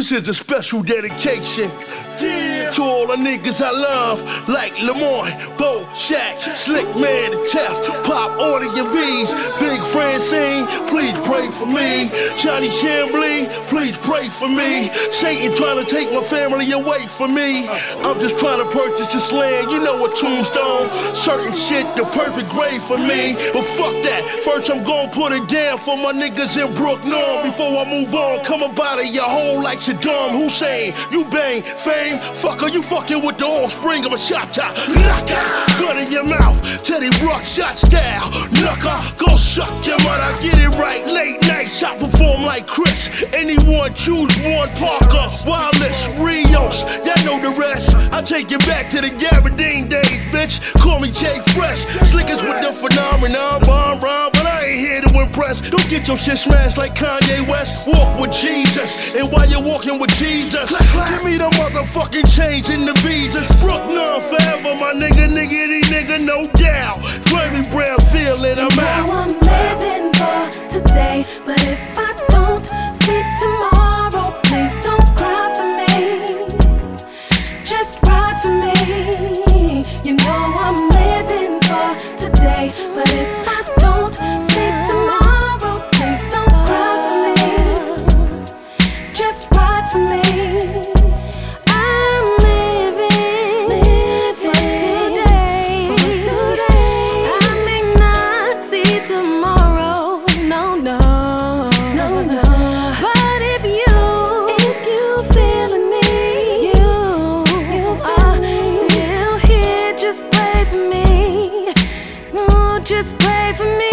This is a special dedication to all the niggas I love, like Lamont, Bo, Shaq, Slick Man, and Tef, Pop, Audie, and Bees. Big Francine, please pray for me. Johnny Chambly, please pray for me. Satan trying to take my family away from me. I'm just trying to purchase this land, you know, a tombstone. Certain shit, the perfect grave for me. But fuck that, first I'm gon' put it down for my niggas in Brooklyn. Before I move on, come about it, your hole like Saddam Hussein. You bang, fame, fucker, you fucking with the offspring of a shot top. Knocker, gun in your mouth, Teddy Rock shot style. Knucker, go suck your mother, get it right. Late night, shot perform like Chris. Anyone, choose one. Parker, Wallace, Rios, y'all know the rest. I take you back to the Gabardine days, bitch. Call me Jay Fresh. Slickers with the phenomenon, bomb rhyme, but I ain't here to impress. Don't get your shit smashed like Kanye West. Walk with Jesus, and while you're walking with Jesus, give me the motherfucking change in the visas. Brooklyn forever, my nigga, nigga, no doubt. Grammy Brown feeling, I'm out. I'm living for today, but if I don't see tomorrow, please don't cry for me. Just ride for me. You know I'm living for today, but if I don't see tomorrow, please don't cry for me. Just ride for me. I'm living for today. I may not see tomorrow, no. But if you feeling me, you are still here. Just pray for me. No, just pray for me.